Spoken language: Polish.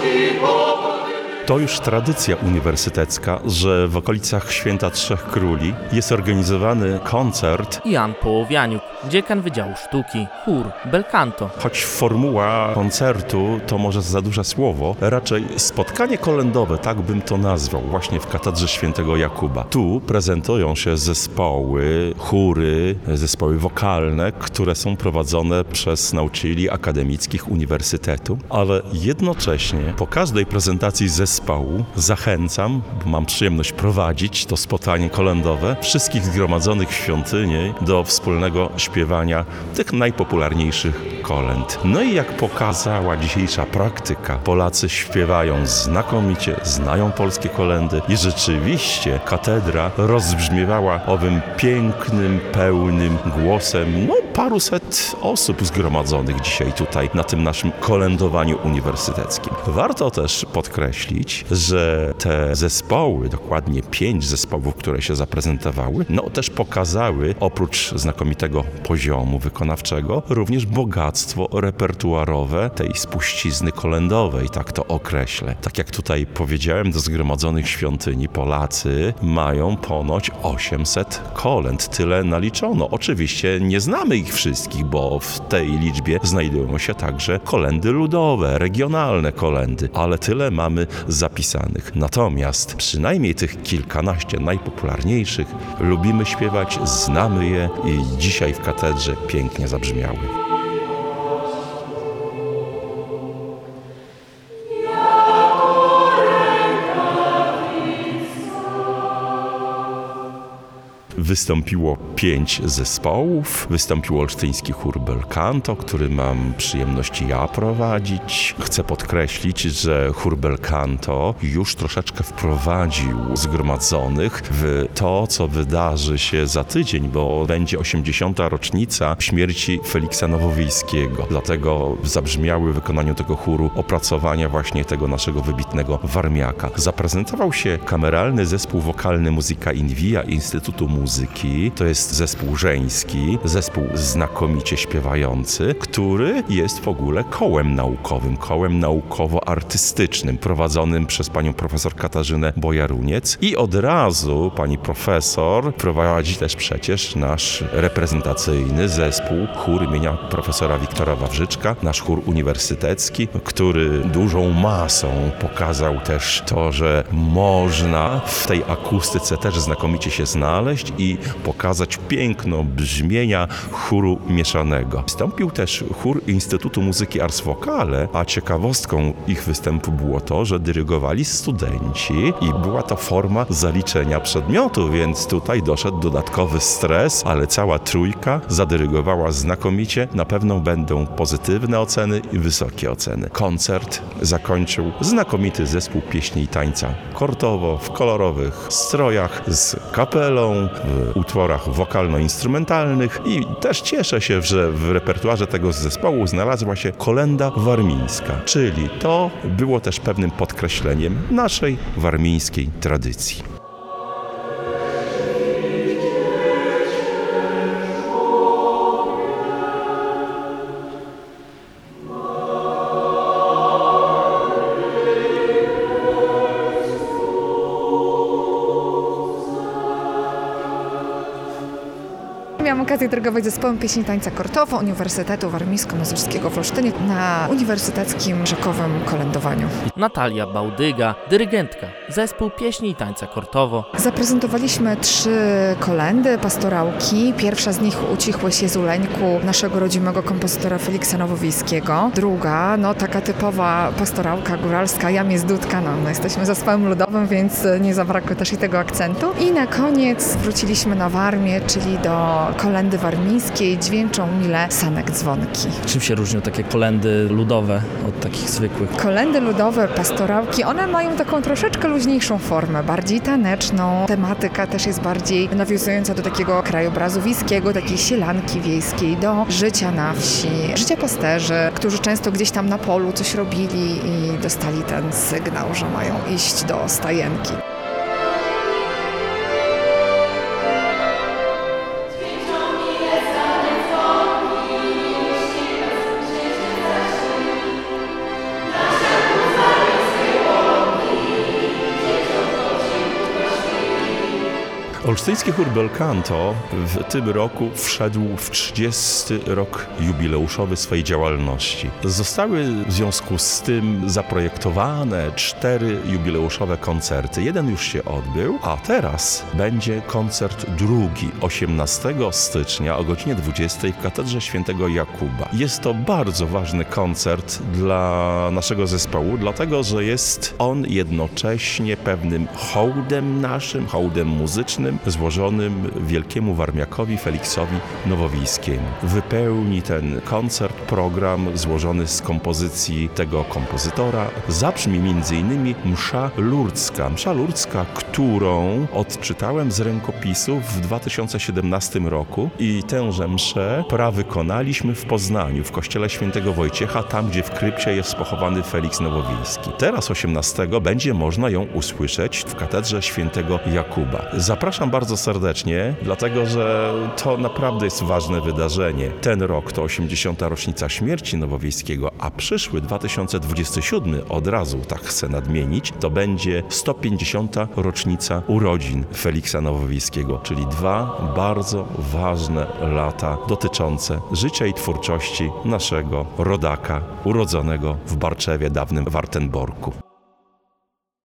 To już tradycja uniwersytecka, że w okolicach Święta Trzech Króli jest organizowany koncert. Jan Połowianiuk, dziekan Wydziału Sztuki, chór Bel Canto. Choć formuła koncertu to może za duże słowo, raczej spotkanie kolędowe, tak bym to nazwał, właśnie w katedrze Świętego Jakuba. Tu prezentują się zespoły, chóry, zespoły wokalne, które są prowadzone przez nauczycieli akademickich uniwersytetu, ale jednocześnie po każdej prezentacji zespołu zachęcam, bo mam przyjemność prowadzić to spotkanie kolędowe, wszystkich zgromadzonych w świątyni do wspólnego śpiewania tych najpopularniejszych kolęd. No i jak pokazała dzisiejsza praktyka, Polacy śpiewają znakomicie, znają polskie kolędy i rzeczywiście katedra rozbrzmiewała owym pięknym, pełnym głosem paruset osób zgromadzonych dzisiaj tutaj na tym naszym kolędowaniu uniwersyteckim. Warto też podkreślić, że te zespoły, dokładnie 5 zespołów, które się zaprezentowały, też pokazały oprócz znakomitego poziomu wykonawczego również bogactwo repertuarowe tej spuścizny kolędowej, tak to określę. Tak jak tutaj powiedziałem, do zgromadzonych świątyni Polacy mają ponoć 800 kolęd. Tyle naliczono. Oczywiście nie znamy ich wszystkich, bo w tej liczbie znajdują się także kolędy ludowe, regionalne kolędy, ale tyle mamy zapisanych. Natomiast przynajmniej tych kilkanaście najpopularniejszych lubimy śpiewać, znamy je i dzisiaj w katedrze pięknie zabrzmiały. Wystąpiło 5 zespołów. Wystąpił olsztyński chór Bel Canto, który mam przyjemność ja prowadzić. Chcę podkreślić, że chór Bel Canto już troszeczkę wprowadził zgromadzonych w to, co wydarzy się za tydzień, bo będzie 80. rocznica śmierci Feliksa Nowowiejskiego. Dlatego zabrzmiały w wykonaniu tego chóru opracowania właśnie tego naszego wybitnego warmiaka. Zaprezentował się kameralny zespół wokalny Musica in Via Instytutu Muzyki. To jest zespół żeński, zespół znakomicie śpiewający, który jest w ogóle kołem naukowym, kołem naukowo-artystycznym, prowadzonym przez panią profesor Katarzynę Bojaruniec i od razu pani profesor prowadzi też przecież nasz reprezentacyjny zespół, chór imienia profesora Wiktora Wawrzyczka, nasz chór uniwersytecki, który dużą masą pokazał też to, że można w tej akustyce też znakomicie się znaleźć i pokazać piękno brzmienia chóru mieszanego. Wystąpił też chór Instytutu Muzyki Ars Vocale, a ciekawostką ich występu było to, że dyrygowali studenci i była to forma zaliczenia przedmiotu, więc tutaj doszedł dodatkowy stres, ale cała trójka zadyrygowała znakomicie. Na pewno będą pozytywne oceny i wysokie oceny. Koncert zakończył znakomity zespół pieśni i tańca kortowo, w kolorowych strojach, z kapelą, w utworach wokalno-instrumentalnych i też cieszę się, że w repertuarze tego zespołu znalazła się kolęda warmińska, czyli to było też pewnym podkreśleniem naszej warmińskiej tradycji. Miałam okazję dyrygować zespołem pieśni i tańca Kortowo Uniwersytetu Warmińsko-Mazurskiego w Olsztynie na uniwersyteckim rzekowym kolędowaniu. Natalia Bałdyga, dyrygentka, zespół pieśni i tańca Kortowo. Zaprezentowaliśmy 3 kolendy, pastorałki. Pierwsza z nich Ucichłe się Zuleńku naszego rodzimego kompozytora Feliksa Nowowiejskiego. Druga, taka typowa pastorałka góralska, Jam jest dudka. Jesteśmy zespołem ludowym, więc nie zabrakło też i tego akcentu. I na koniec wróciliśmy na Warmię, czyli do kolendy warmińskiej, dźwięczą mile sanek dzwonki. Czym się różnią takie kolendy ludowe od takich zwykłych? Kolendy ludowe, pastorałki, one mają taką troszeczkę luźniejszą formę, bardziej taneczną. Tematyka też jest bardziej nawiązująca do takiego krajobrazu wiejskiego, takiej sielanki wiejskiej, do życia na wsi, życia pasterzy, którzy często gdzieś tam na polu coś robili i dostali ten sygnał, że mają iść do stajenki. Olsztyński chór Bel Canto w tym roku wszedł w 30. rok jubileuszowy swojej działalności. Zostały w związku z tym zaprojektowane 4 jubileuszowe koncerty. Jeden już się odbył, a teraz będzie koncert drugi, 18 stycznia o godzinie 20 w Katedrze Świętego Jakuba. Jest to bardzo ważny koncert dla naszego zespołu, dlatego że jest on jednocześnie pewnym hołdem naszym, hołdem muzycznym, złożonym wielkiemu warmiakowi Feliksowi Nowowiejskiemu. Wypełni ten koncert program złożony z kompozycji tego kompozytora. Zabrzmi m.in. msza lurdzka, którą odczytałem z rękopisu w 2017 roku i tęże mszę wykonaliśmy w Poznaniu, w kościele Świętego Wojciecha, tam gdzie w krypcie jest pochowany Feliks Nowowiejski. Teraz 18 będzie można ją usłyszeć w Katedrze Świętego Jakuba. Zapraszam bardzo serdecznie, dlatego że to naprawdę jest ważne wydarzenie. Ten rok to 80. rocznica śmierci Nowowiejskiego, a przyszły 2027, od razu tak chcę nadmienić, to będzie 150. rocznica urodzin Feliksa Nowowiejskiego, czyli 2 bardzo ważne lata dotyczące życia i twórczości naszego rodaka, urodzonego w Barczewie, dawnym Wartenborku.